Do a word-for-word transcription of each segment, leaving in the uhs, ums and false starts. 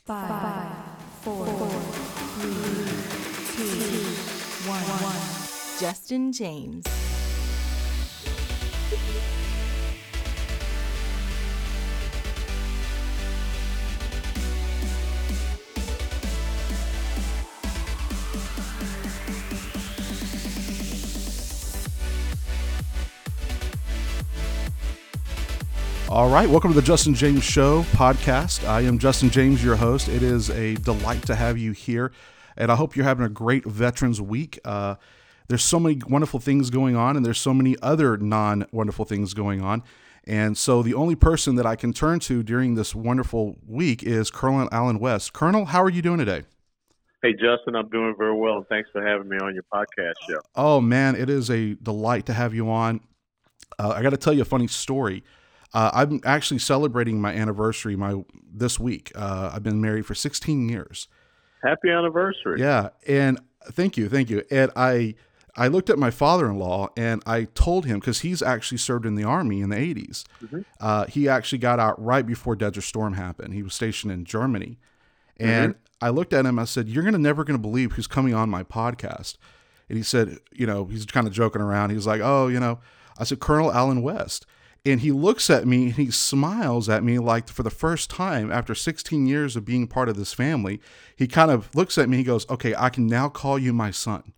Five, four, three, two, one. Justin James. All right, welcome to the Justin James Show podcast. I am Justin James, your host. It is a delight to have you here, and I hope you're having a great Veterans Week. Uh, there's so many wonderful things going on, and there's so many other non-wonderful things going on. And so the only person that I can turn to during this wonderful week is Colonel Allen West. Colonel, how are you doing today? Hey, Justin, I'm doing very well, and thanks for having me on your podcast show. Oh, man, it is a delight to have you on. Uh, I got to tell you a funny story. Uh, I'm actually celebrating my anniversary my this week. Uh, I've been married for sixteen years. Happy anniversary. Yeah, and thank you, thank you. And I I looked at my father-in-law and I told him, because he's actually served in the Army in the eighties. Mm-hmm. Uh, he actually got out right before Desert Storm happened. He was stationed in Germany. And mm-hmm. I looked at him, I said, "You're gonna never going to believe who's coming on my podcast." And he said, you know, he's kind of joking around. He was like, "Oh, you know," I said, "Colonel Allen West." And he looks at me and he smiles at me like for the first time after sixteen years of being part of this family. He kind of looks at me. He goes, "Okay, I can now call you my son."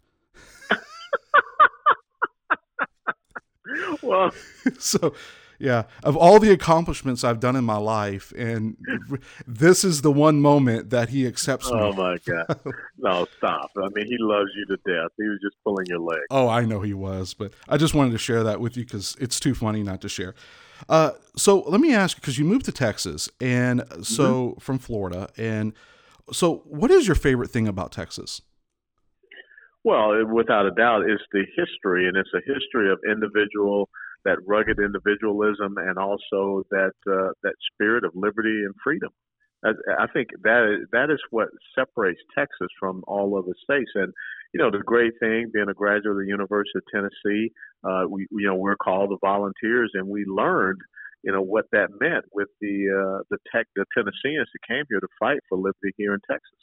Well, so yeah, of all the accomplishments I've done in my life, and this is the one moment that he accepts me. Oh my God. No, stop. I mean, he loves you to death. He was just pulling your leg. Oh, I know he was, but I just wanted to share that with you because it's too funny not to share. Uh, so let me ask you, because you moved to Texas, and so mm-hmm. from Florida, and so what is your favorite thing about Texas? Well, without a doubt, it's the history, and it's a history of individual, that rugged individualism, and also that uh, that spirit of liberty and freedom. I, I think that that is what separates Texas from all other states. And you know, the great thing, being a graduate of the University of Tennessee, uh, we you know we're called the Volunteers, and we learned you know what that meant with the uh, the tech the Tennesseans that came here to fight for liberty here in Texas.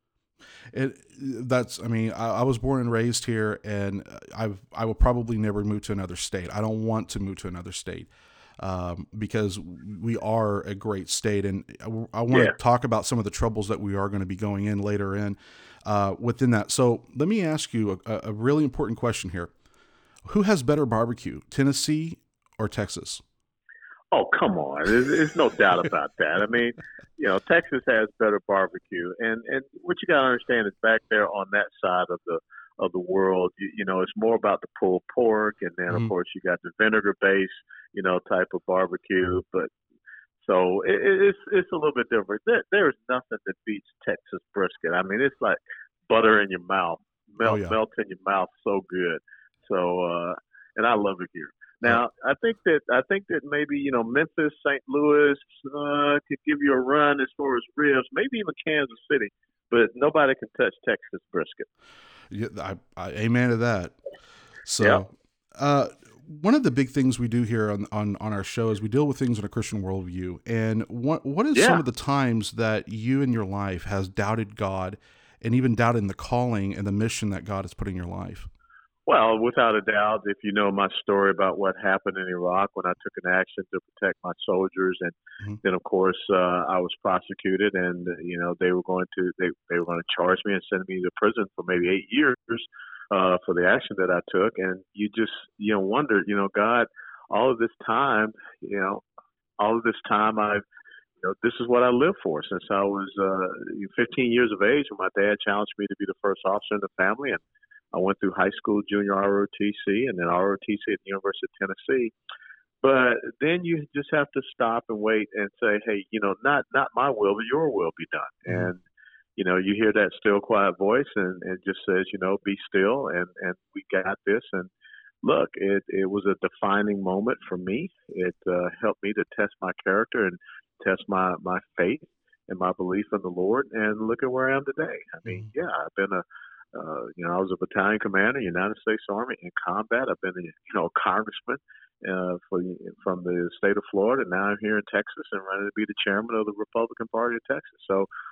It that's I mean I, I was born and raised here, and I I will probably never move to another state. I don't want to move to another state um, because we are a great state, and I, I want yeah. to talk about some of the troubles that we are going to be going in later in uh, within that. So let me ask you a, a really important question here: who has better barbecue, Tennessee or Texas? Oh, come on. There's, there's no doubt about that. I mean, you know, Texas has better barbecue. And, and what you got to understand is back there on that side of the of the world, you, you know, it's more about the pulled pork. And then, mm-hmm. of course, you got the vinegar-based, you know, type of barbecue. But so it, it's it's a little bit different. There, there's nothing that beats Texas brisket. I mean, it's like butter in your mouth, melt, oh, yeah. melt in your mouth so good. So, uh, and I love it here. Now, I think that I think that maybe you know Memphis, Saint Louis uh, could give you a run as far as ribs, maybe even Kansas City, but nobody can touch Texas brisket. Yeah, I, I amen to that. So, yep. uh, one of the big things we do here on, on, on our show is we deal with things in a Christian worldview. And what what is yeah. some of the times that you in your life has doubted God, and even doubted the calling and the mission that God has put in your life? Well, without a doubt, if you know my story about what happened in Iraq when I took an action to protect my soldiers, and mm-hmm. then of course uh, I was prosecuted, and you know they were going to they, they were going to charge me and send me to prison for maybe eight years uh, for the action that I took, and you just you know wondered, you know, God, all of this time, you know, all of this time I've you know, this is what I lived for since I was uh, fifteen years of age when my dad challenged me to be the first officer in the family, and I went through high school, junior R O T C, and then R O T C at the University of Tennessee. But then you just have to stop and wait and say, hey, you know, not not my will, but your will be done. Mm-hmm. And, you know, you hear that still, quiet voice, and it just says, you know, be still, and, and we got this. And look, it, it was a defining moment for me. It uh, helped me to test my character and test my, my faith and my belief in the Lord. And look at where I am today. I mean, yeah, I've been a Uh, you know, I was a battalion commander, United States Army in combat. I've been, a, you know, a congressman uh, for from the state of Florida. Now I'm here in Texas and running to be the chairman of the Republican Party of Texas. So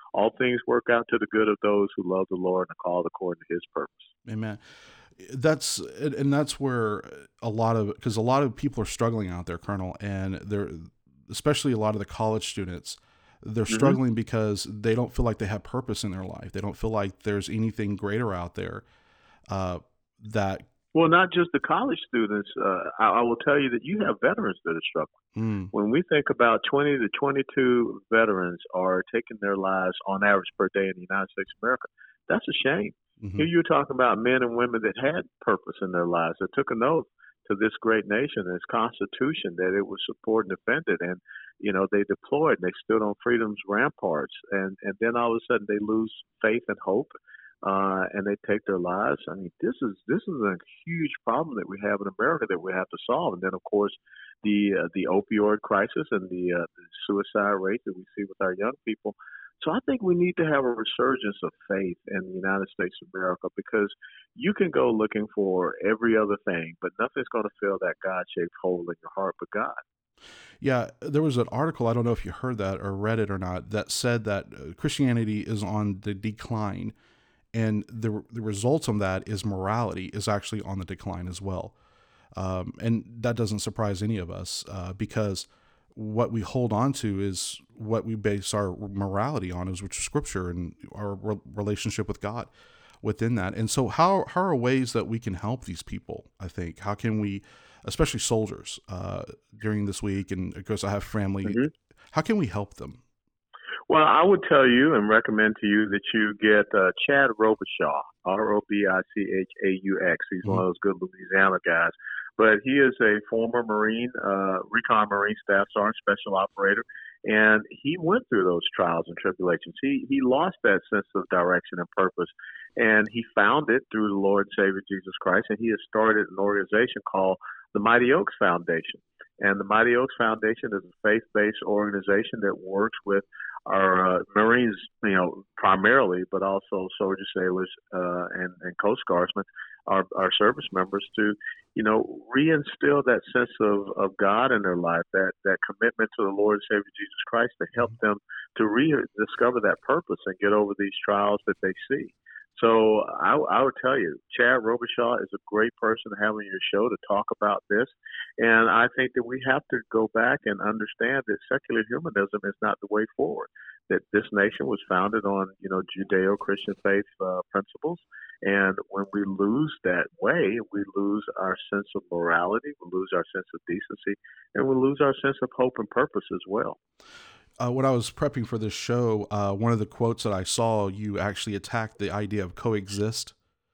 all things work out to the good of those who love the Lord and are called according to His purpose. Amen. That's and and that's where a lot of because a lot of people are struggling out there, Colonel, and they're especially a lot of the college students. They're Mm-hmm. struggling because they don't feel like they have purpose in their life. They don't feel like there's anything greater out there uh, that. Well, not just the college students. Uh, I, I will tell you that you have veterans that are struggling. Mm, When we think about twenty to twenty-two veterans are taking their lives on average per day in the United States of America, that's a shame. hmm Here you're talking about men and women that had purpose in their lives, that took an oath to this great nation and its Constitution that it would support and defend it. And, you know, they deployed and they stood on freedom's ramparts. And, and then all of a sudden they lose faith and hope. Uh, and they take their lives. I mean, this is this is a huge problem that we have in America that we have to solve. And then, of course, the uh, the opioid crisis and the, uh, the suicide rate that we see with our young people. So I think we need to have a resurgence of faith in the United States of America, because you can go looking for every other thing, but nothing's going to fill that God-shaped hole in your heart but God. Yeah, there was an article, I don't know if you heard that or read it or not, that said that uh, Christianity is on the decline, and the the results of that is morality is actually on the decline as well. Um, and that doesn't surprise any of us uh, because what we hold on to is what we base our morality on, is which is Scripture and our re- relationship with God within that. And so, how how are ways that we can help these people? I think how can we, especially soldiers, uh, during this week, and of course I have family. Mm-hmm. How can we help them? Well, I would tell you and recommend to you that you get uh, Chad Robichaud, R O B I C H A U X. He's mm-hmm. one of those good Louisiana guys. But he is a former Marine, uh, recon Marine Staff Sergeant, special operator, and he went through those trials and tribulations. He he lost that sense of direction and purpose, and he found it through the Lord and Savior Jesus Christ, and he has started an organization called the Mighty Oaks Foundation. And the Mighty Oaks Foundation is a faith-based organization that works with our uh, Marines, you know, primarily, but also soldiers, sailors, uh, and, and Coast Guardsmen, our, our service members, to, you know, reinstill that sense of, of God in their life, that, that commitment to the Lord and Savior Jesus Christ, to help them to rediscover that purpose and get over these trials that they see. So I, I would tell you, Chad Robichaud is a great person to have on your show to talk about this. And I think that we have to go back and understand that secular humanism is not the way forward, that this nation was founded on, you know, Judeo-Christian faith uh, principles. And when we lose that way, we lose our sense of morality, we lose our sense of decency, and we lose our sense of hope and purpose as well. Uh, when I was prepping for this show, uh, one of the quotes that I saw, you actually attacked the idea of coexist.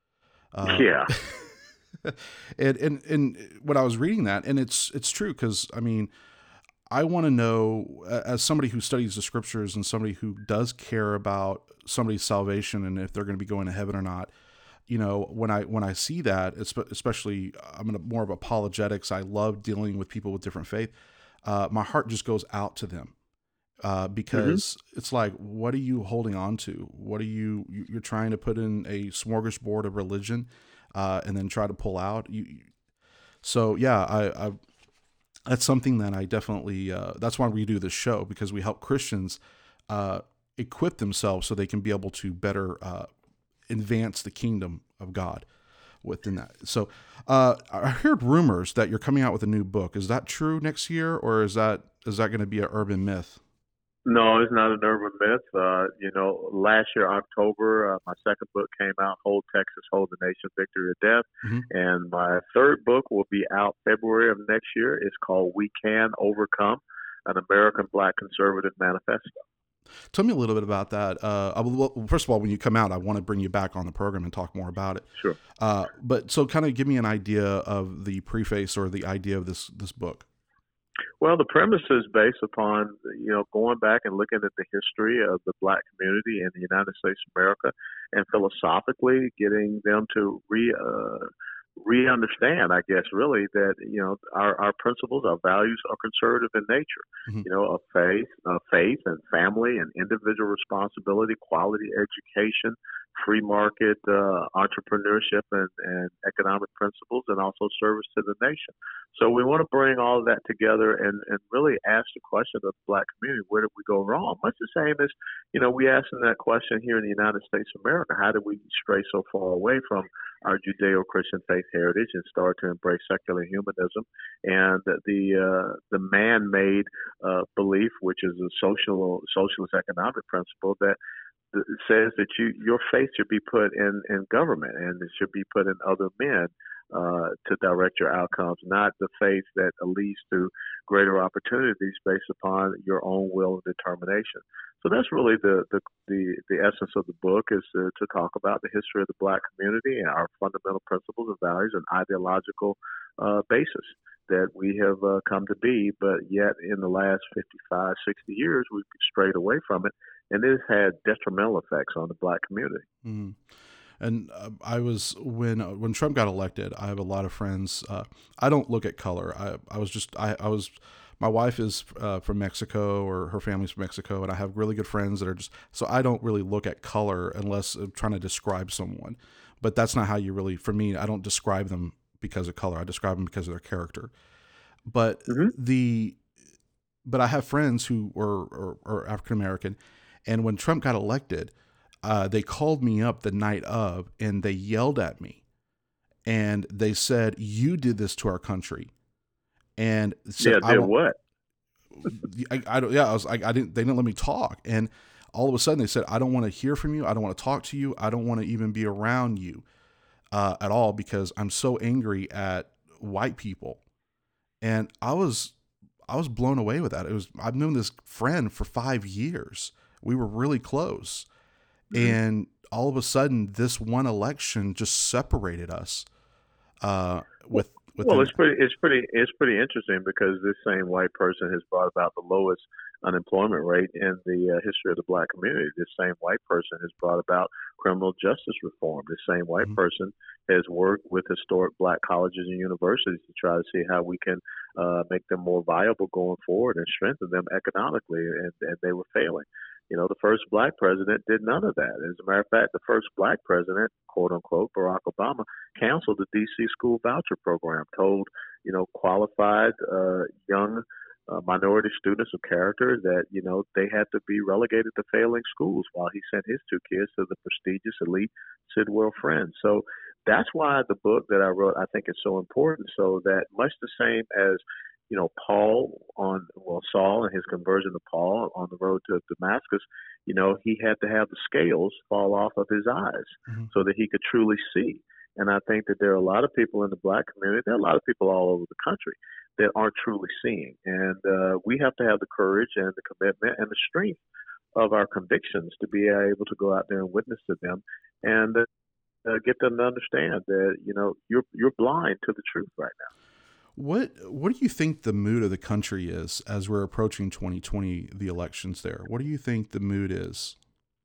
Uh, yeah. and, and and when I was reading that, and it's it's true, because I mean, I want to know, as somebody who studies the Scriptures and somebody who does care about somebody's salvation and if they're going to be going to heaven or not. You know, when I when I see that, especially I'm in a, more of apologetics. I love dealing with people with different faith. Uh, my heart just goes out to them. Uh, because mm-hmm. it's like, what are you holding on to? What are you, you're trying to put in a smorgasbord of religion, uh, and then try to pull out. You, so yeah, I, I, that's something that I definitely, uh, that's why we do this show, because we help Christians, uh, equip themselves so they can be able to better, uh, advance the kingdom of God within that. So, uh, I heard rumors that you're coming out with a new book. Is that true next year, or is that, is that going to be an urban myth? No, it's not an urban myth. Uh, you know, last year, October, uh, my second book came out, Hold Texas, Hold the Nation, Victory or Death. Mm-hmm. And my third book will be out February of next year. It's called We Can Overcome, an American Black Conservative Manifesto. Tell me a little bit about that. Uh, well, first of all, when you come out, I want to bring you back on the program and talk more about it. Sure. Uh, but so kind of give me an idea of the preface or the idea of this this book. Well, the premise is based upon, you know, going back and looking at the history of the Black community in the United States of America, and philosophically getting them to re uh, re-understand, I guess, really, that, you know, our, our principles, our values are conservative in nature, mm-hmm. you know, of faith, uh, faith and family and individual responsibility, quality education, free market uh, entrepreneurship and, and economic principles, and also service to the nation. So we want to bring all of that together and, and really ask the question of the Black community: where did we go wrong? Much the same as, you know, we asking that question here in the United States of America: how did we stray so far away from our Judeo-Christian faith heritage and start to embrace secular humanism and the uh, the man-made uh, belief, which is a social socialist economic principle that says that you your faith should be put in, in government, and it should be put in other men uh, to direct your outcomes, not the faith that leads to greater opportunities based upon your own will and determination. So that's really the the, the, the essence of the book, is to, to talk about the history of the Black community and our fundamental principles and values and ideological uh, basis that we have uh, come to be, but yet in the last fifty-five, sixty years, we've strayed away from it, and it has had detrimental effects on the Black community. Mm-hmm. And uh, I was, when uh, when Trump got elected, I have a lot of friends. Uh, I don't look at color. I, I was just, I, I was, my wife is uh, from Mexico, or her family's from Mexico, and I have really good friends that are just, so I don't really look at color unless I'm trying to describe someone. But that's not how you really, for me, I don't describe them because of color. I describe them because of their character. But mm-hmm. the, but I have friends who are, are, are African American, and when Trump got elected, uh, they called me up the night of, and they yelled at me, and they said, "You did this to our country." And said, yeah, did I, what? I, I don't. Yeah, I was. I, I didn't. They didn't let me talk, and all of a sudden they said, "I don't want to hear from you. I don't want to talk to you. I don't want to even be around you uh, at all because I'm so angry at white people." And I was, I was blown away with that. It was. I've known this friend for five years. We were really close, mm-hmm. and all of a sudden, this one election just separated us. Uh, with well, it's pretty, it's pretty, it's pretty interesting because this same white person has brought about the lowest unemployment rate in the uh, history of the Black community. This same white person has brought about criminal justice reform. This same white mm-hmm. person has worked with historic Black colleges and universities to try to see how we can uh, make them more viable going forward and strengthen them economically, and, and they were failing. You know, the first Black president did none of that. As a matter of fact, the first Black president, quote unquote, Barack Obama, canceled the D C school voucher program, told, you know, qualified uh, young uh, minority students of character that, you know, they had to be relegated to failing schools while he sent his two kids to the prestigious elite Sidwell Friends. So that's why the book that I wrote, I think, is so important, so that much the same as, you know, Paul on, well, Saul and his conversion to Paul on the road to Damascus, you know, he had to have the scales fall off of his eyes mm-hmm. so that he could truly see. And I think that there are a lot of people in the Black community, there are a lot of people all over the country that aren't truly seeing. And uh, we have to have the courage and the commitment and the strength of our convictions to be able to go out there and witness to them and uh, get them to understand that, you know, you're you're blind to the truth right now. What what do you think the mood of the country is as we're approaching twenty twenty, the elections there? What do you think the mood is?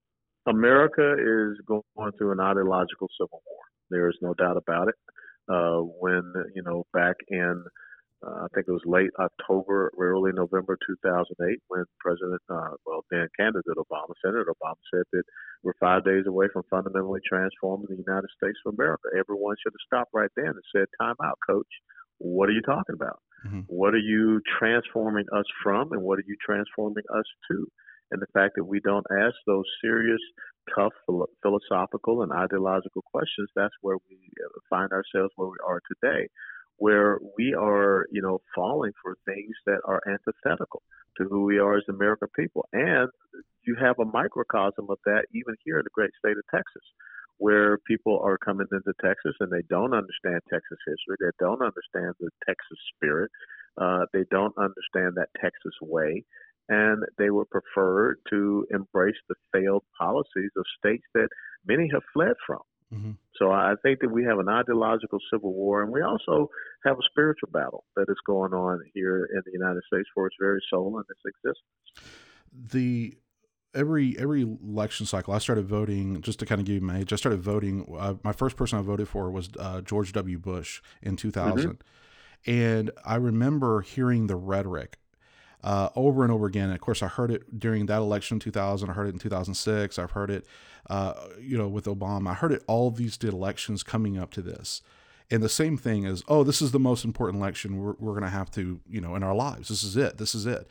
America is going through an ideological civil war. There is no doubt about it. Uh, when, you know, back in, uh, I think it was late October, early November two thousand eight, when President, uh, well, then candidate Obama, Senator Obama, said that we're five days away from fundamentally transforming the United States of America. Everyone should have stopped right then and said, "Time out, Coach. What are you talking about? Mm-hmm. What are you transforming us from, and what are you transforming us to?" And the fact that we don't ask those serious, tough, philosophical and ideological questions, that's where we find ourselves where we are today, where we are, you know, falling for things that are antithetical to who we are as the American people. And you have a microcosm of that even here in the great state of Texas, where people are coming into Texas and they don't understand Texas history. They don't understand the Texas spirit. Uh, they don't understand that Texas way. And they would prefer to embrace the failed policies of states that many have fled from. Mm-hmm. So I think that we have an ideological civil war, and we also have a spiritual battle that is going on here in the United States for its very soul and its existence. The Every every election cycle, I started voting, just to kind of give you my age, I started voting, uh, my first person I voted for was uh, George W. Bush in two thousand. Mm-hmm. And I remember hearing the rhetoric. uh, over and over again. And of course, I heard it during that election in two thousand. I heard it in two thousand six. I've heard it, uh, you know, with Obama. I heard it all these elections coming up to this. And the same thing is, oh, this is the most important election we're, we're going to have to, you know, in our lives. This is it. This is it.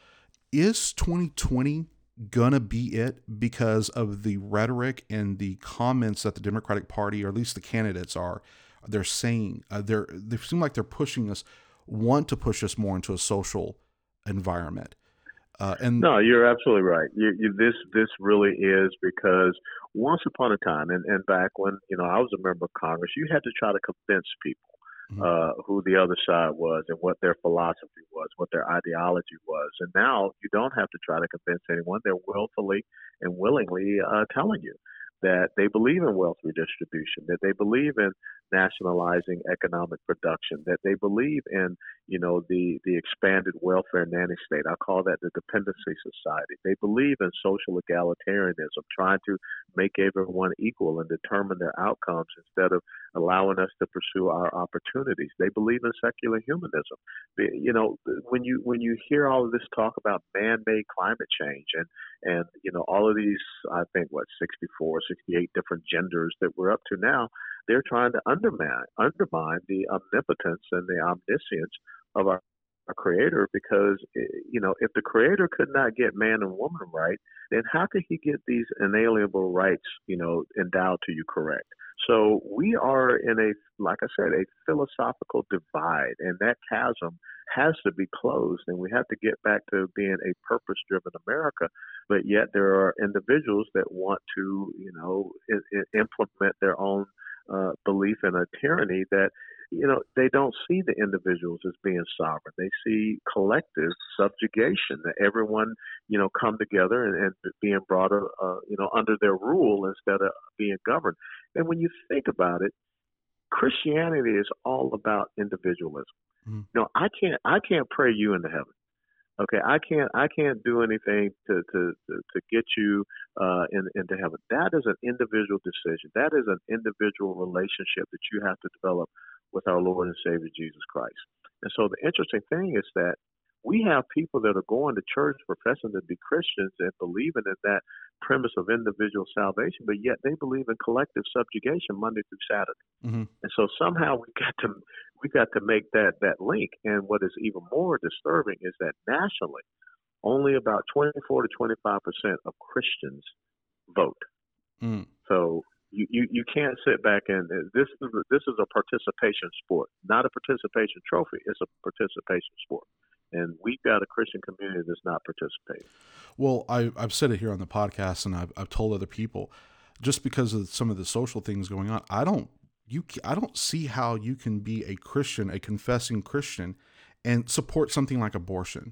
Is twenty twenty going to be it because of the rhetoric and the comments that the Democratic Party, or at least the candidates are, they're saying? Uh, they're, they seem like they're pushing us, want to push us more into a social environment. Uh, and no, you're absolutely right. You, you, this this really is because once upon a time, and, and back when you know I was a member of Congress, you had to try to convince people mm-hmm. uh, who the other side was and what their philosophy was, what their ideology was. And now you don't have to try to convince anyone; they're willfully and willingly uh, telling you that they believe in wealth redistribution, that they believe in nationalizing economic production, that they believe in, you know, the, the expanded welfare nanny state. I call that the dependency society. They believe in social egalitarianism, trying to make everyone equal and determine their outcomes instead of allowing us to pursue our opportunities. They believe in secular humanism. You know, when you when you hear all of this talk about man-made climate change and, and you know, all of these, I think, what, sixty-four, sixty-eight different genders that we're up to now, they're trying to undermine undermine the omnipotence and the omniscience of our, our Creator, because, you know, if the Creator could not get man and woman right, then how could He get these inalienable rights, you know, endowed to you correct? So we are in a, like I said, a philosophical divide, and that chasm has to be closed, and we have to get back to being a purpose-driven America. But yet there are individuals that want to, you know, I- I implement their own uh, belief in a tyranny that, you know, they don't see the individuals as being sovereign. They see collective subjugation, that everyone, you know, come together and, and being brought, uh, you know, under their rule instead of being governed. And when you think about it, Christianity is all about individualism. Mm-hmm. You know, I can't, I can't pray you into heaven. Okay, I can't, I can't do anything to to to, to get you uh, in, into heaven. That is an individual decision. That is an individual relationship that you have to develop with our Lord and Savior Jesus Christ. And so the interesting thing is that we have people that are going to church professing to be Christians and believing in that premise of individual salvation, but yet they believe in collective subjugation Monday through Saturday. Mm-hmm. And so somehow we got to we got to make that that link. And what is even more disturbing is that nationally, only about twenty-four to twenty-five percent of Christians vote. Mm. So you, you, you can't sit back and this is this is a participation sport, not a participation trophy. It's a participation sport. And we've got a Christian community that's not participating. Well, I, I've said it here on the podcast, and I've, I've told other people, just because of some of the social things going on, I don't you I don't see how you can be a Christian, a confessing Christian, and support something like abortion.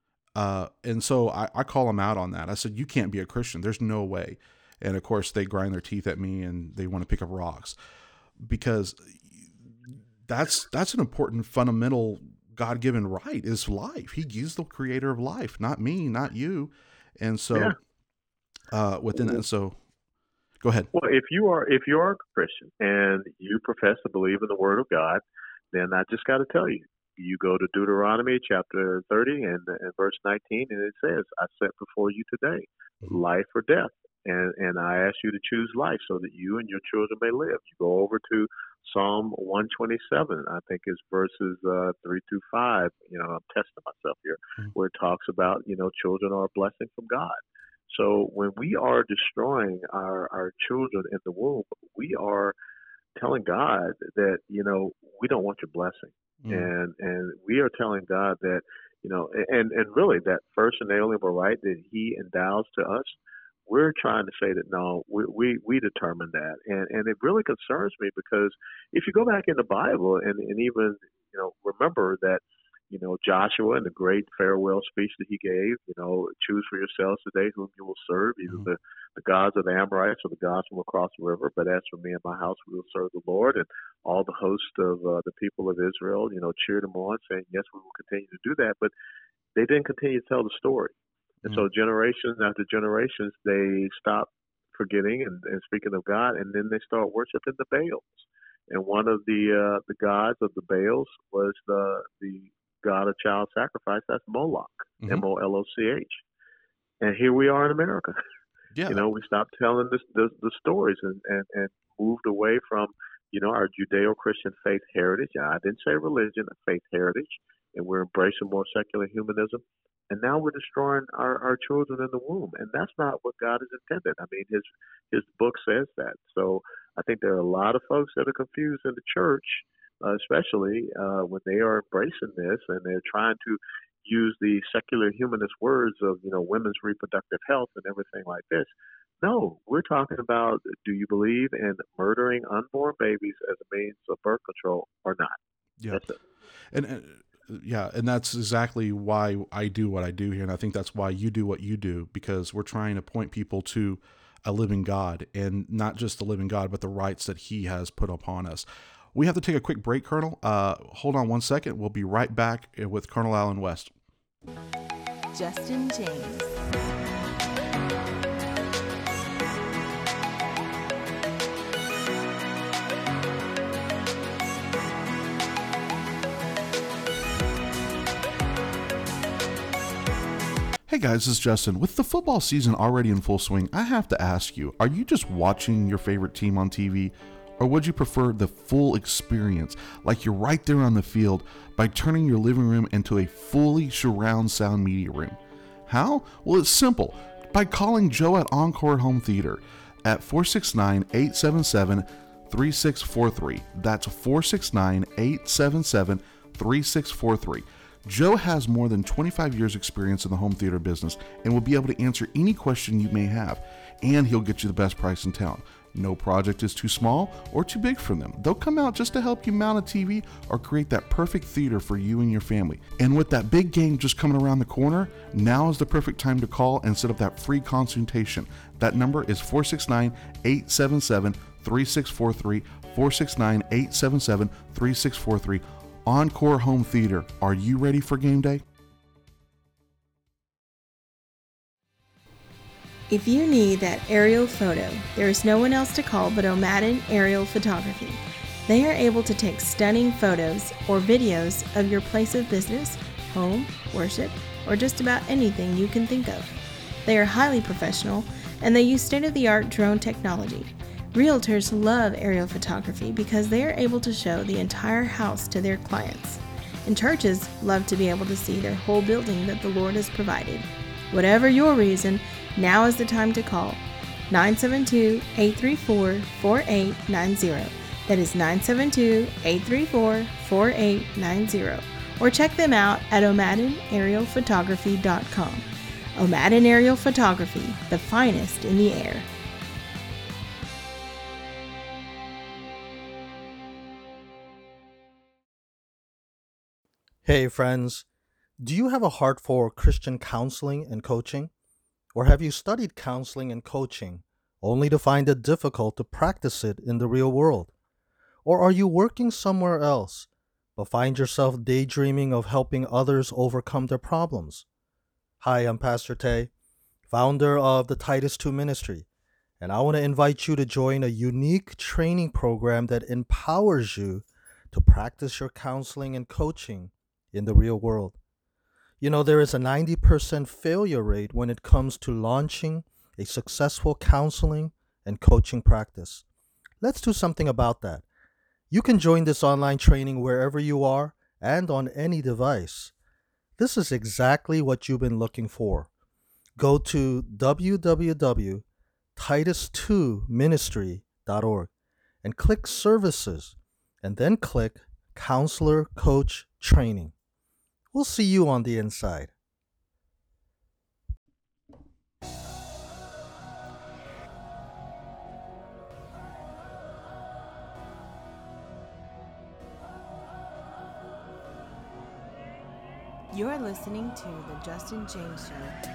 Uh, and so I, I call them out on that. I said, you can't be a Christian. There's no way. And of course, they grind their teeth at me and they want to pick up rocks, because that's that's an important fundamental God-given right is life. He is the creator of life, not me, not you. And so yeah. uh, within that, and so go ahead. Well, if you are, if you are a Christian and you profess to believe in the word of God, then I just got to tell you, you go to Deuteronomy chapter thirty and, and verse nineteen, and it says, I set before you today mm-hmm. life or death. And, and I ask you to choose life so that you and your children may live. You go over to Psalm one twenty-seven, I think is verses uh, three through five. You know, I'm testing myself here, mm-hmm. where it talks about, you know, children are a blessing from God. So when we are destroying our, our children in the womb, we are telling God that, you know, we don't want your blessing. Mm-hmm. And and we are telling God that, you know, and, and really that first inalienable right that He endows to us, we're trying to say that, no, we, we, we determine that. And, and it really concerns me, because if you go back in the Bible and, and even, you know, remember that, you know, Joshua and the great farewell speech that he gave, you know, choose for yourselves today whom you will serve, either mm-hmm. the, the gods of the Amorites or the gods from across the river. But as for me and my house, we will serve the Lord. And all the host of uh, the people of Israel, you know, cheered him on, saying, yes, we will continue to do that. But they didn't continue to tell the story. And so generations after generations, they stop forgetting and, and speaking of God, and then they start worshiping the Baals. And one of the uh, the gods of the Baals was the the god of child sacrifice. That's Moloch, Mhm. M O L O C H. And here we are in America. Yeah. You know, we stopped telling this, the, the stories and, and, and moved away from, you know, our Judeo-Christian faith heritage. I didn't say religion, faith heritage. And we're embracing more secular humanism. And now we're destroying our, our children in the womb. And that's not what God has intended. I mean, his his book says that. So I think there are a lot of folks that are confused in the church, uh, especially uh, when they are embracing this and they're trying to use the secular humanist words of, you know, women's reproductive health and everything like this. No, we're talking about, do you believe in murdering unborn babies as a means of birth control or not? Yeah. That's it. And, and yeah, and that's exactly why I do what I do here. And I think that's why you do what you do, because we're trying to point people to a living God, and not just the living God, but the rights that he has put upon us. We have to take a quick break, Colonel. Uh, hold on one second. We'll be right back with Colonel Allen West. Justin James. Hey guys, this is Justin. With the football season already in full swing, I have to ask you, are you just watching your favorite team on T V? Or would you prefer the full experience, like you're right there on the field, by turning your living room into a fully surround sound media room? How? Well, it's simple. By calling Joe at Encore Home Theater at four six nine, eight seven seven, three six four three. That's four six nine, eight seven seven, three six four three. Joe has more than twenty-five years experience in the home theater business and will be able to answer any question you may have, and he'll get you the best price in town. No project is too small or too big for them. They'll come out just to help you mount a T V or create that perfect theater for you and your family. And with that big game just coming around the corner, now is the perfect time to call and set up that free consultation. That number is four six nine, eight seven seven, three six four three, four six nine, eight seven seven, three six four three. Encore Home Theater. Are you ready for game day? If you need that aerial photo, there is no one else to call but O'Madden Aerial Photography. They are able to take stunning photos or videos of your place of business, home, worship, or just about anything you can think of. They are highly professional and they use state-of-the-art drone technology. Realtors love aerial photography because they are able to show the entire house to their clients. And churches love to be able to see their whole building that the Lord has provided. Whatever your reason, now is the time to call nine seven two, eight three four, four eight nine zero. That is nine seven two, eight three four, four eight nine zero. Or check them out at O'Madden Aerial Photography dot com. O'Madden Aerial Photography, the finest in the air. Hey friends, do you have a heart for Christian counseling and coaching? Or have you studied counseling and coaching only to find it difficult to practice it in the real world? Or are you working somewhere else but find yourself daydreaming of helping others overcome their problems? Hi, I'm Pastor Tay, founder of the Titus two Ministry, and I want to invite you to join a unique training program that empowers you to practice your counseling and coaching in the real world. You know, there is a ninety percent failure rate when it comes to launching a successful counseling and coaching practice. Let's do something about that. You can join this online training wherever you are and on any device. This is exactly what you've been looking for. Go to w w w dot titus two ministry dot org and click Services, and then click Counselor Coach Training. We'll see you on the inside. You're listening to The Justin James Show.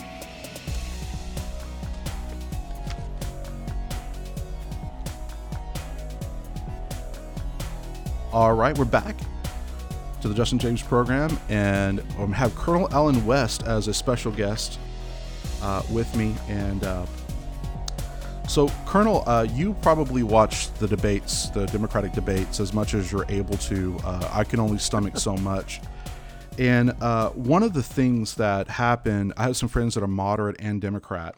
All right, we're back to the Justin James program, and we have Colonel Allen West as a special guest uh, with me. And uh, so, Colonel, uh, you probably watch the debates, the Democratic debates, as much as you're able to. Uh, I can only stomach so much. And uh, one of the things that happened, I have some friends that are moderate and Democrat,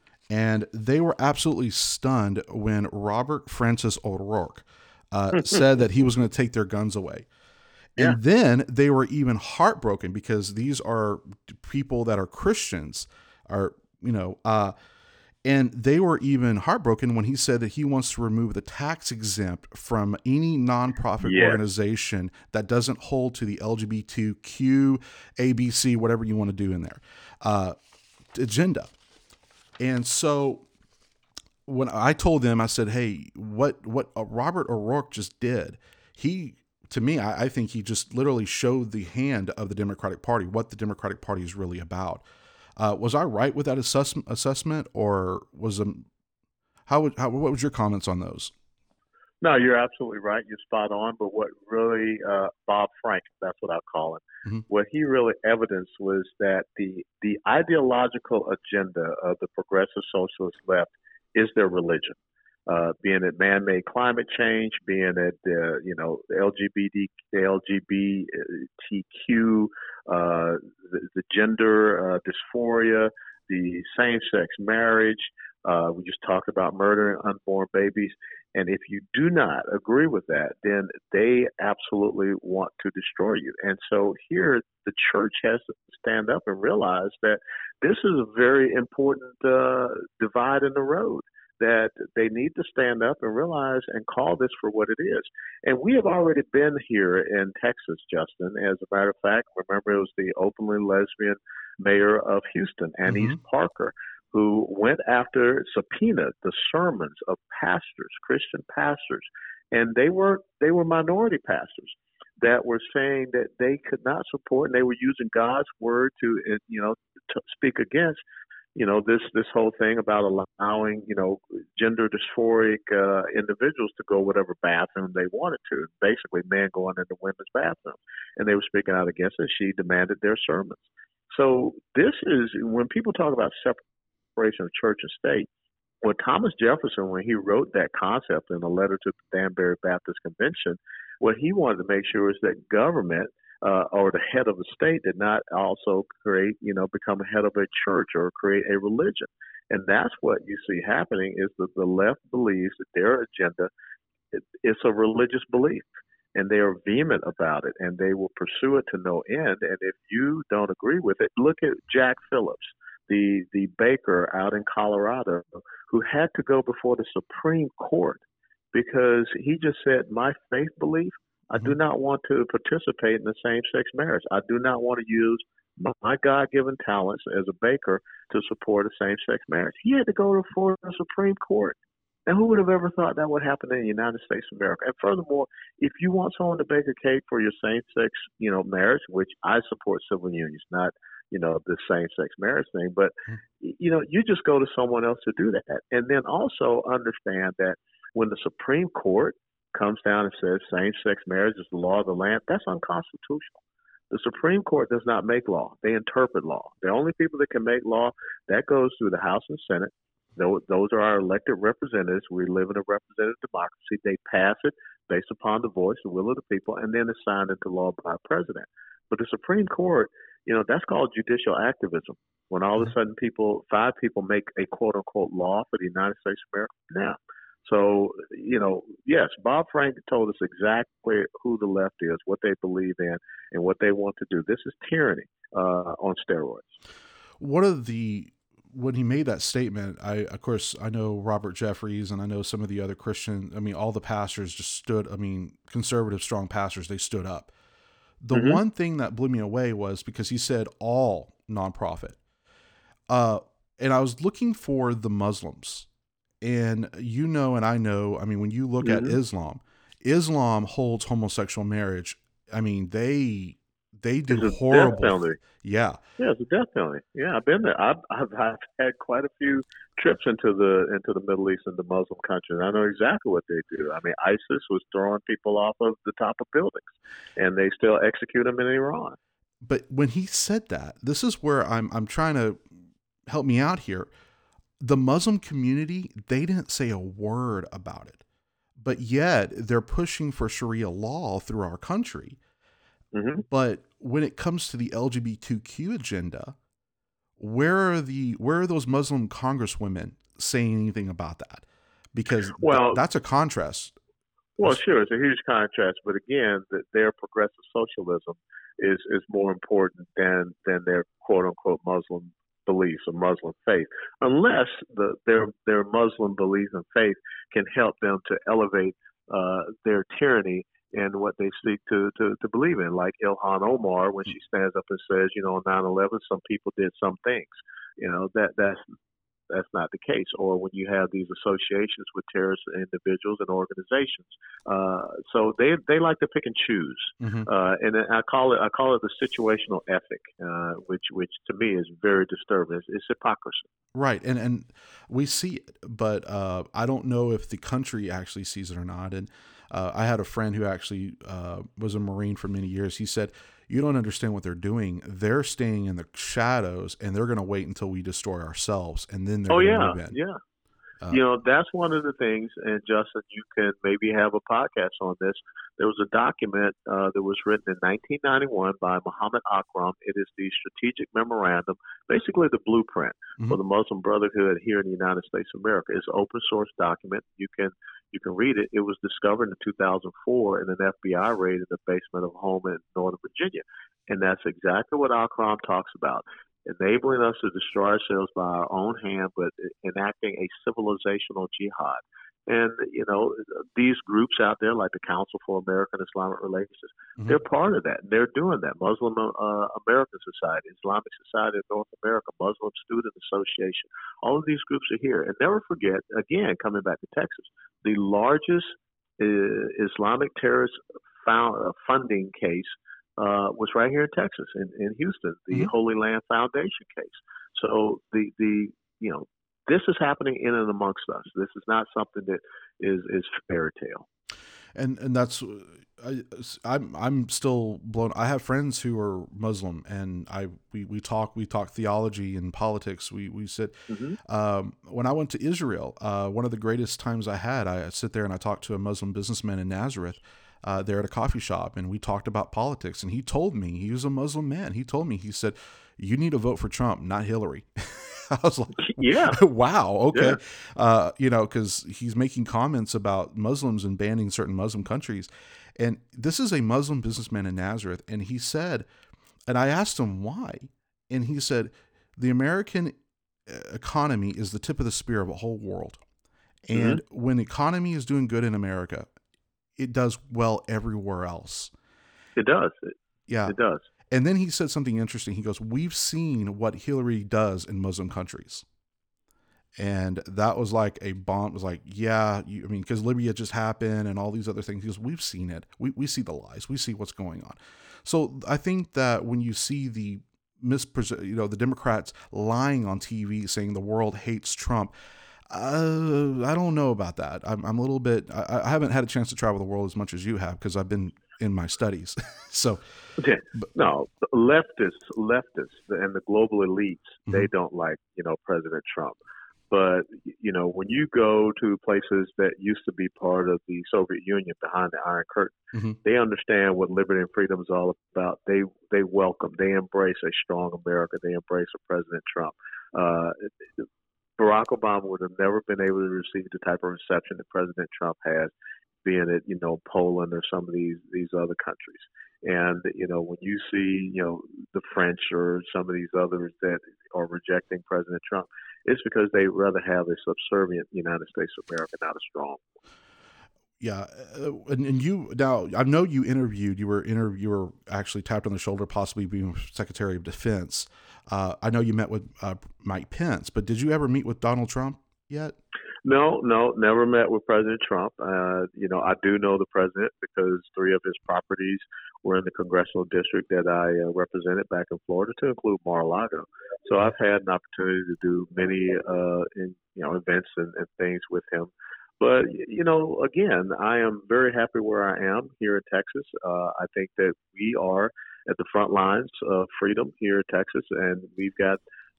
and they were absolutely stunned when Robert Francis O'Rourke uh, said that he was going to take their guns away. And yeah. then they were even heartbroken because these are people that are Christians, are, you know, uh, and they were even heartbroken when he said that he wants to remove the tax exempt from any nonprofit yeah. organization that doesn't hold to the L G B T Q, A B C, whatever you want to do in there, uh, agenda. And so when I told them, I said, hey, what, what uh, Robert O'Rourke just did, he, to me, I, I think he just literally showed the hand of the Democratic Party, what the Democratic Party is really about. Uh, was I right with that assess- assessment, or was um, how, would, how? What was your comments on those? No, you're absolutely right. You're spot on. But what really, uh, Bob Frank, that's what I'll call him. Mm-hmm. What he really evidenced was that the the ideological agenda of the progressive socialist left is their religion. Uh, being it man-made climate change, being it uh, you know L G B T, L G B T Q, uh, the, the gender uh, dysphoria, the same-sex marriage. Uh, we just talked about murdering unborn babies, and if you do not agree with that, then they absolutely want to destroy you. And so here, the church has to stand up and realize that this is a very important uh, divide in the road, that they need to stand up and realize and call this for what it is. And we have already been here in Texas, Justin. As a matter of fact, remember it was the openly lesbian mayor of Houston, Annise mm-hmm. Parker, who went after, subpoenaed the sermons of pastors, Christian pastors, and they were they were minority pastors that were saying that they could not support, and they were using God's word to, you know, to speak against, you know, this this whole thing about allowing, you know, gender dysphoric uh, individuals to go whatever bathroom they wanted to. Basically, men going into women's bathrooms, and they were speaking out against it. She demanded their sermons. So this is when people talk about separation of church and state. Well, Thomas Jefferson, when he wrote that concept in a letter to the Danbury Baptist Convention, what he wanted to make sure is that government uh, or the head of the state did not also create, you know, become a head of a church or create a religion. And that's what you see happening is that the left believes that their agenda is a religious belief. And they are vehement about it, and they will pursue it to no end. And if you don't agree with it, look at Jack Phillips, the the baker out in Colorado, who had to go before the Supreme Court because he just said, my faith belief, I do not want to participate in the same-sex marriage. I do not want to use my God-given talents as a baker to support a same-sex marriage. He had to go before the Supreme Court. And who would have ever thought that would happen in the United States of America? And furthermore, if you want someone to bake a cake for your same-sex, you know, marriage, which I support civil unions, not, you know, the same-sex marriage thing, but, you know, you just go to someone else to do that. And then also understand that when the Supreme Court comes down and says same-sex marriage is the law of the land, that's unconstitutional. The Supreme Court does not make law. They interpret law. The only people that can make law, that goes through the House and Senate. Those are our elected representatives. We live in a representative democracy. They pass it based upon the voice, the will of the people, and then it's signed into law by a president. But the Supreme Court, you know, that's called judicial activism. When all of a sudden people, five people make a quote-unquote law for the United States of America now. So, you know, yes, Bob Frank told us exactly who the left is, what they believe in, and what they want to do. This is tyranny uh, on steroids. What are the... When he made that statement, I, of course, I know Robert Jeffries and I know some of the other Christian, I mean, all the pastors just stood, I mean, conservative, strong pastors, they stood up. The mm-hmm. one thing that blew me away was because he said all nonprofit. Uh, and I was looking for the Muslims. And you know, and I know, I mean, when you look mm-hmm. at Islam, Islam holds homosexual marriage. I mean, they... They do it's a horrible. Death penalty. Yeah. Yeah, it's a death penalty. Yeah, I've been there. I've, I've I've had quite a few trips into the into the Middle East and the Muslim countries. I know exactly what they do. I mean, ISIS was throwing people off of the top of buildings, and they still execute them in Iran. But when he said that, this is where I'm I'm trying to help me out here. The Muslim community, they didn't say a word about it, but yet they're pushing for Sharia law through our country. Mm-hmm. But when it comes to the L G B T Q agenda, where are the where are those Muslim congresswomen saying anything about that? Because well, th- that's a contrast. Well, sure, it's a huge contrast, but again, the, their progressive socialism is is more important than than their quote unquote Muslim beliefs or Muslim faith, unless the their their Muslim beliefs and faith can help them to elevate uh, their tyranny and what they seek to, to, to believe in, like Ilhan Omar when she stands up and says, you know, on nine eleven, some people did some things. You know, that that's that's not the case. Or when you have these associations with terrorist individuals and organizations, uh, so they they like to pick and choose, mm-hmm. uh, and I call it I call it the situational ethic, uh, which which to me is very disturbing. It's, it's hypocrisy. Right, and and we see it, but uh, I don't know if the country actually sees it or not. And uh, I had a friend who actually uh, was a Marine for many years. He said, "You don't understand what they're doing. They're staying in the shadows, and they're going to wait until we destroy ourselves, and then they're oh going to yeah, move in." yeah. Uh, you know, that's one of the things, and Justin, you can maybe have a podcast on this. There was a document uh, that was written in nineteen ninety-one by Muhammad Akram. It is the Strategic Memorandum, basically the blueprint mm-hmm. for the Muslim Brotherhood here in the United States of America. It's an open source document. You can you can read it. It was discovered in two thousand four in an F B I raid in the basement of a home in Northern Virginia. And that's exactly what Akram talks about. Enabling us to destroy ourselves by our own hand, but enacting a civilizational jihad. And, you know, these groups out there like the Council for American Islamic Relations, mm-hmm. they're part of that. They're doing that. Muslim uh, American Society, Islamic Society of North America, Muslim Student Association, all of these groups are here. And never forget, again, coming back to Texas, the largest uh, Islamic terrorist found, uh, funding case Uh, was right here in Texas, in, in Houston, the mm-hmm. Holy Land Foundation case. So the the you know this is happening in and amongst us. This is not something that is is fairy tale. And and that's I, I'm I'm still blown. I have friends who are Muslim, and I we, we talk we talk theology and politics. We we sit. Mm-hmm. Um, when I went to Israel, uh, one of the greatest times I had, I sit there and I talked to a Muslim businessman in Nazareth. Uh, there at a coffee shop, and we talked about politics, and he told me, he was a Muslim man, he told me, he said, you need to vote for Trump, not Hillary. I was like, yeah, wow, okay. Yeah. Uh, you know, because he's making comments about Muslims and banning certain Muslim countries, and this is a Muslim businessman in Nazareth, and he said, and I asked him why, and he said, the American economy is the tip of the spear of the whole world, and mm-hmm. when the economy is doing good in America, it does well everywhere else. It does. It, yeah. It does. And then he said something interesting. He goes, we've seen what Hillary does in Muslim countries. And that was like a bomb. It was like, yeah, you, I mean, because Libya just happened and all these other things. He goes, we've seen it. We we see the lies. We see what's going on. So I think that when you see the mispres- you know, the Democrats lying on T V saying the world hates Trump, Uh, I don't know about that. I'm, I'm a little bit, I, I haven't had a chance to travel the world as much as you have because I've been in my studies. so, okay. but, no, leftists, leftists and the global elites, mm-hmm. they don't like, you know, President Trump. But, you know, when you go to places that used to be part of the Soviet Union behind the Iron Curtain, mm-hmm. they understand what liberty and freedom is all about. They, they welcome, they embrace a strong America. They embrace a President Trump. Uh, Barack Obama would have never been able to receive the type of reception that President Trump has, being at, you know, Poland or some of these, these other countries. And, you know, when you see, you know, the French or some of these others that are rejecting President Trump, it's because they rather have a subservient United States of America, not a strong one. Yeah, uh, and, and you now I know you interviewed. You were inter, You were actually tapped on the shoulder, possibly being Secretary of Defense. Uh, I know you met with uh, Mike Pence, but did you ever meet with Donald Trump yet? No, no, never met with President Trump. Uh, you know, I do know the president because three of his properties were in the congressional district that I uh, represented back in Florida, to include Mar-a-Lago. So I've had an opportunity to do many, uh, in, you know, events and, and things with him. But, you know, again, I am very happy where I am here in Texas. Uh, I think that we are at the front lines of freedom here in Texas, and we've got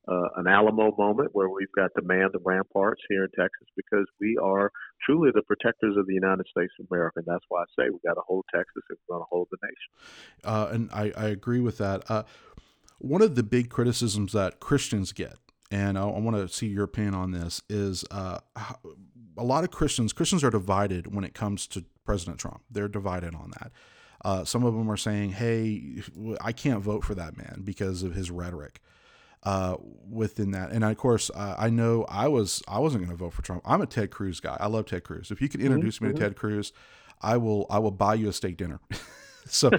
uh, an Alamo moment where we've got to man the ramparts here in Texas because we are truly the protectors of the United States of America. And that's why I say we got to hold Texas if we're going to hold the nation. Uh, and I, I agree with that. Uh, one of the big criticisms that Christians get, and I, I want to see your opinion on this, is uh, how, a lot of Christians, Christians are divided when it comes to President Trump. They're divided on that. Uh, some of them are saying, hey, I can't vote for that man because of his rhetoric. Uh, within that, and of course, uh, I know I was I wasn't going to vote for Trump. I'm a Ted Cruz guy. I love Ted Cruz. If you could introduce mm-hmm. me to Ted Cruz, I will I will buy you a steak dinner. so,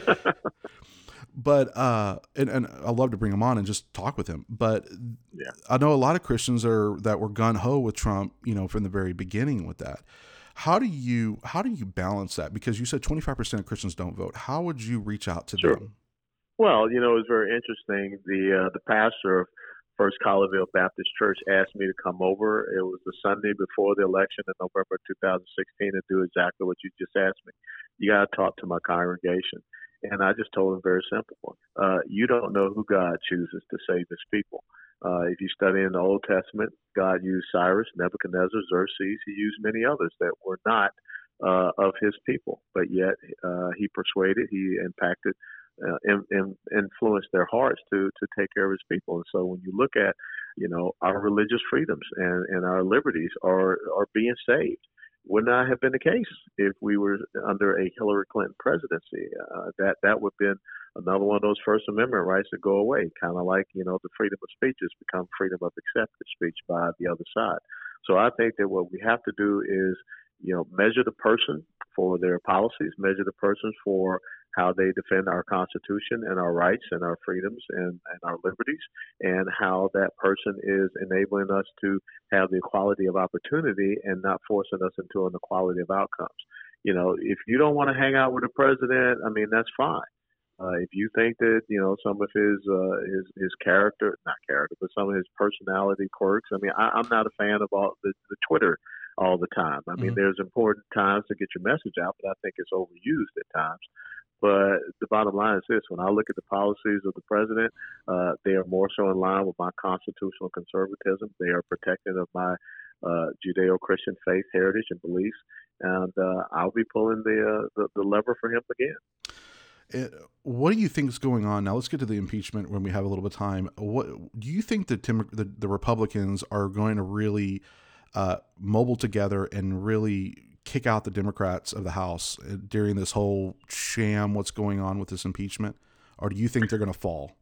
but uh, and and I love to bring him on and just talk with him. But yeah. I know a lot of Christians are that were gun ho with Trump, you know, from the very beginning with that. How do you how do you balance that? Because you said twenty-five percent of Christians don't vote. How would you reach out to sure. them? Well, you know, it was very interesting. The uh, the pastor of First Colleyville Baptist Church asked me to come over. It was the Sunday before the election in November two thousand sixteen and do exactly what you just asked me. You got to talk to my congregation. And I just told him very simple. Uh, you don't know who God chooses to save his people. Uh, if you study in the Old Testament, God used Cyrus, Nebuchadnezzar, Xerxes. He used many others that were not uh, of his people. But yet uh, he persuaded, he impacted, Uh, in, in, influence their hearts to to take care of his people. And so when you look at, you know, our religious freedoms and, and our liberties are, are being saved, would not have been the case if we were under a Hillary Clinton presidency. Uh, that that would have been another one of those First Amendment rights that go away, kind of like, you know, the freedom of speech has become freedom of accepted speech by the other side. So I think that what we have to do is, you know, measure the person for their policies, measure the person for how they defend our Constitution and our rights and our freedoms and, and our liberties, and how that person is enabling us to have the equality of opportunity and not forcing us into an equality of outcomes. You know, if you don't want to hang out with the president, I mean, that's fine. Uh, if you think that, you know, some of his, uh, his, his character, not character, but some of his personality quirks, I mean, I, I'm not a fan of all the, the Twitter all the time. I mean, mm-hmm. there's important times to get your message out, but I think it's overused at times. But the bottom line is this: when I look at the policies of the president, uh, they are more so in line with my constitutional conservatism. They are protective of my uh, Judeo-Christian faith, heritage, and beliefs. And uh, I'll be pulling the, uh, the the lever for him again. What do you think is going on now? Let's get to the impeachment when we have a little bit of time. What do you think that Tim, the, the Republicans are going to really uh, mobile together and really kick out the Democrats of the House during this whole sham, what's going on with this impeachment? Or do you think they're going to fall?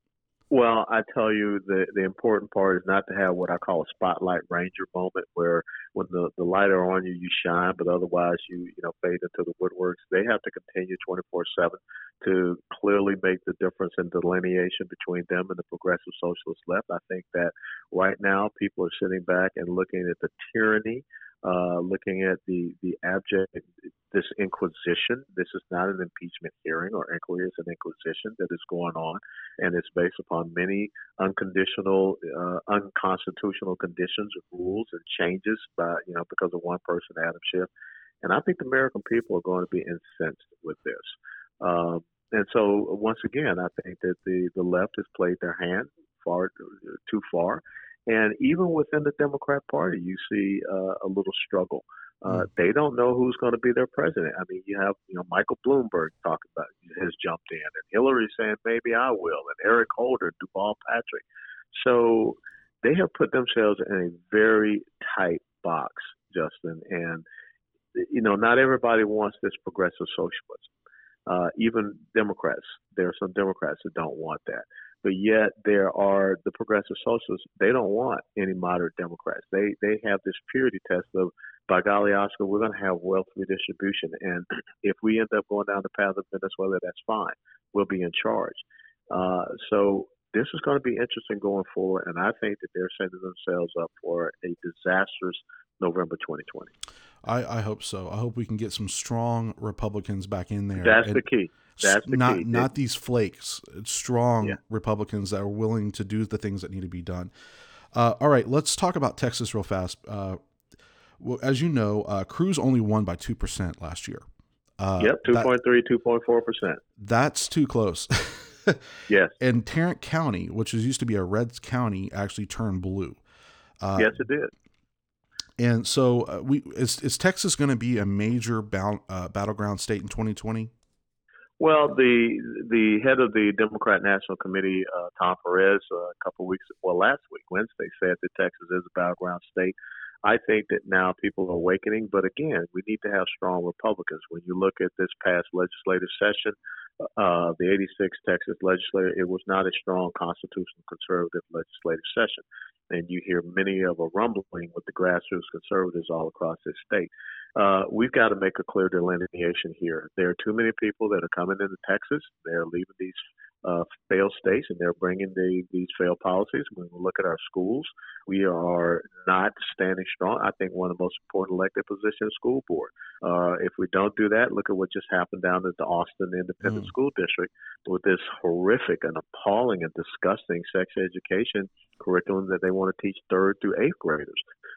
Well, I tell you, the, the important part is not to have what I call a spotlight ranger moment where when the, the light are on you, you shine, but otherwise you, you know, fade into the woodworks. They have to continue twenty-four seven to clearly make the difference in delineation between them and the progressive socialist left. I think that right now people are sitting back and looking at the tyranny, uh, looking at the, the abject, this inquisition. This is not an impeachment hearing or inquiry. It's an inquisition that is going on, and it's based upon many unconditional, uh, unconstitutional conditions, rules, and changes by, you know, because of one person, Adam Schiff. And I think the American people are going to be incensed with this. Um, and so, once again, I think that the, the left has played their hand far too far. And even within the Democrat Party, you see uh, a little struggle. Uh, they don't know who's going to be their president. I mean, you have, you know, Michael Bloomberg talking about has jumped in, and Hillary saying maybe I will, and Eric Holder, Duval Patrick. So they have put themselves in a very tight box, Justin. And you know, not everybody wants this progressive socialism. Uh, even Democrats, there are some Democrats that don't want that. But yet there are the progressive socialists. They don't want any moderate Democrats. They they have this purity test of, by golly, Oscar, we're going to have wealth redistribution. And if we end up going down the path of Venezuela, that's fine. We'll be in charge. Uh, so this is going to be interesting going forward. And I think that they're setting themselves up for a disastrous November twenty twenty. I, I hope so. I hope we can get some strong Republicans back in there. That's and the key. That's the not, key. Not these flakes. It's strong yeah. Republicans that are willing to do the things that need to be done. Uh, all right, let's talk about Texas real fast. Uh, well, as you know, uh, Cruz only won by two percent last year. Uh, yep, two point three, two point four percent. That's too close. Yes. And Tarrant County, which is used to be a red county, actually turned blue. Uh, yes, it did. And so, uh, we is is Texas going to be a major bound, uh, battleground state in twenty twenty? Well, the the head of the Democrat National Committee, uh, Tom Perez, uh, a couple of weeks, well, last week, Wednesday, said that Texas is a battleground state. I think that now people are awakening, but again, we need to have strong Republicans. When you look at this past legislative session, uh, the eighty-sixth Texas legislature, it was not a strong constitutional conservative legislative session. And you hear many of a rumbling with the grassroots conservatives all across this state. Uh, we've got to make a clear delineation here. There are too many people that are coming into Texas. They're leaving these uh, failed states, and they're bringing the, these failed policies. When we look at our schools, we are not standing strong. I think one of the most important elected positions is school board. Uh, if we don't do that, look at what just happened down at the Austin Independent mm. School District with this horrific and appalling and disgusting sex education curriculum that they want to teach third through eighth graders.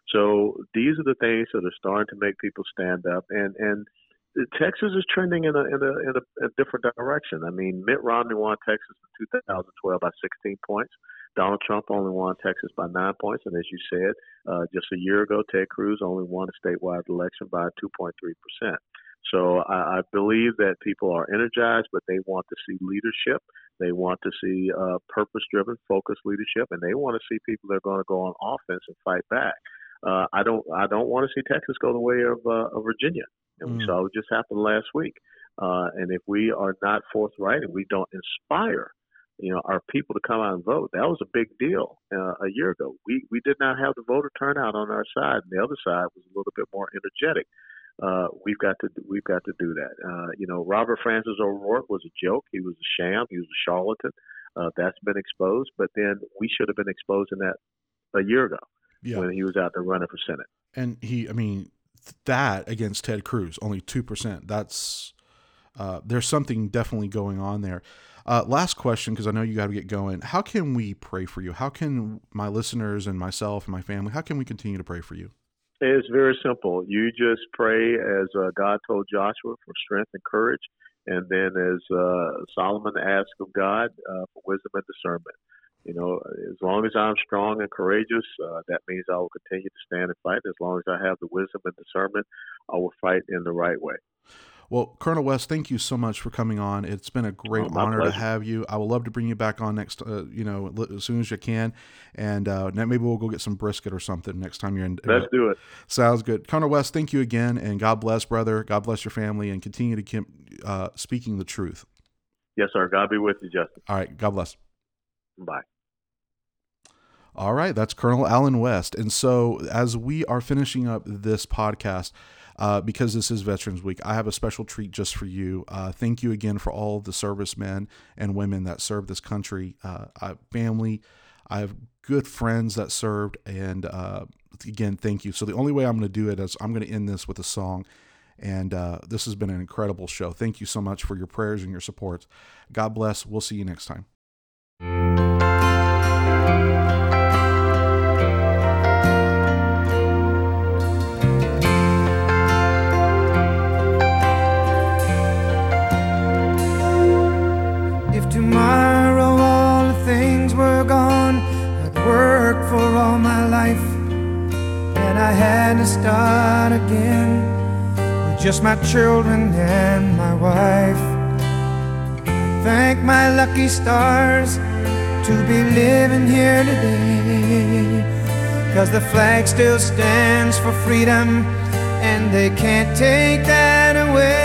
So these are the things that are starting to make people stand up, and and Texas is trending in a in a in a, a different direction. I mean, Mitt Romney won Texas in two thousand twelve by sixteen points. Donald Trump only won Texas by nine points, and as you said, uh, just a year ago, Ted Cruz only won a statewide election by two point three percent. So I, I believe that people are energized, but they want to see leadership. They want to see uh, purpose-driven, focused leadership, and they want to see people that are going to go on offense and fight back. Uh, I don't. I don't want to see Texas go the way of, uh, of Virginia, and mm. we saw what just happened last week. Uh, and if we are not forthright and we don't inspire, you know, our people to come out and vote, that was a big deal uh, a year ago. We we did not have the voter turnout on our side, and the other side was a little bit more energetic. Uh, we've got to we've got to do that. Uh, you know, Robert Francis O'Rourke was a joke. He was a sham. He was a charlatan. Uh, that's been exposed. But then we should have been exposed in that a year ago. Yeah. When he was out there running for Senate. And he, I mean, that against Ted Cruz, only two percent. That's, uh, there's something definitely going on there. Uh, last question, because I know you got to get going. How can we pray for you? How can my listeners and myself and my family, how can we continue to pray for you? It's very simple. You just pray as uh, God told Joshua for strength and courage. And then as uh, Solomon asked of God uh, for wisdom and discernment. You know, as long as I'm strong and courageous, uh, that means I will continue to stand and fight. As long as I have the wisdom and discernment, I will fight in the right way. Well, Colonel West, thank you so much for coming on. It's been a great oh, honor pleasure. to have you. I would love to bring you back on next, uh, you know, as soon as you can. And uh, maybe we'll go get some brisket or something next time you're in. Uh, Let's do it. Sounds good. Colonel West, thank you again. And God bless, brother. God bless your family, and continue to keep uh, speaking the truth. Yes, sir. God be with you, Justin. All right. God bless. Bye. All right, that's Colonel Allen West. And so as we are finishing up this podcast, uh, because this is Veterans Week, I have a special treat just for you. Uh, thank you again for all the servicemen and women that serve this country. Uh, I have family, I have good friends that served, and uh, again, thank you. So the only way I'm going to do it is I'm going to end this with a song. And uh, this has been an incredible show. Thank you so much for your prayers and your support. God bless. We'll see you next time. Tomorrow all the things were gone. I'd worked for all my life, and I had to start again with just my children and my wife. I thank my lucky stars to be living here today, 'cause the flag still stands for freedom, and they can't take that away.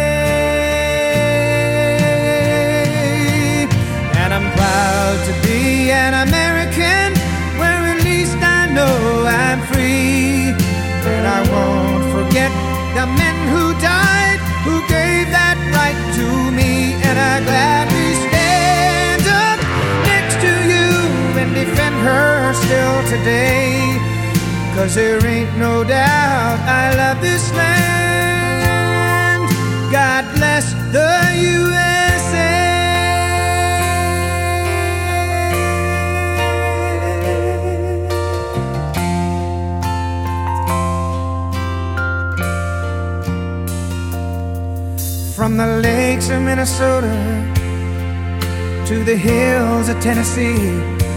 I'm proud to be an American, where at least I know I'm free. And I won't forget the men who died, who gave that right to me. And I gladly stand up next to you and defend her still today, 'cause there ain't no doubt I love this land. God bless the U S A. From the lakes of Minnesota to the hills of Tennessee,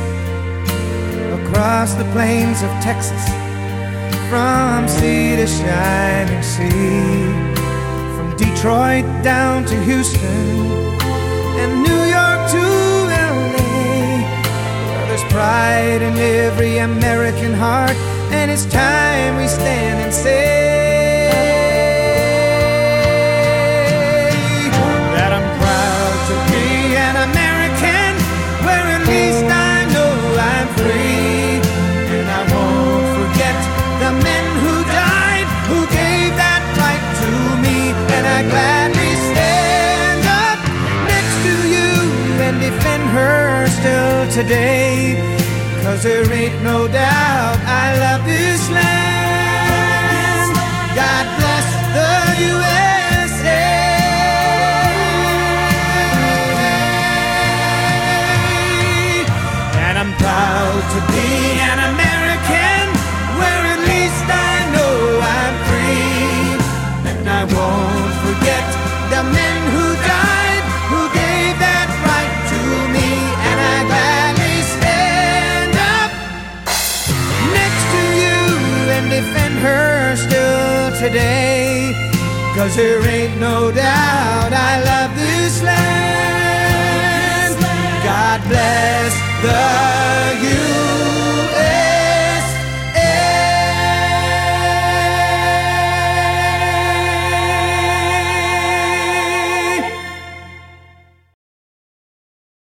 across the plains of Texas, from sea to shining sea, from Detroit down to Houston and New York to L A. Well, there's pride in every American heart, and it's time we stand and say that I'm proud to be an American, where at least I know I'm free. And I won't forget the men who died, who gave that right to me. And I gladly stand up next to you and defend her still today, 'cause there ain't no doubt I love this land. God bless the U S A. And I'm proud to be an American, where at least I know I'm free. And I won't forget the men who died, who gave that right to me. And I gladly stand up next to you and defend her still today, 'cause there ain't no doubt I love this land. God bless the U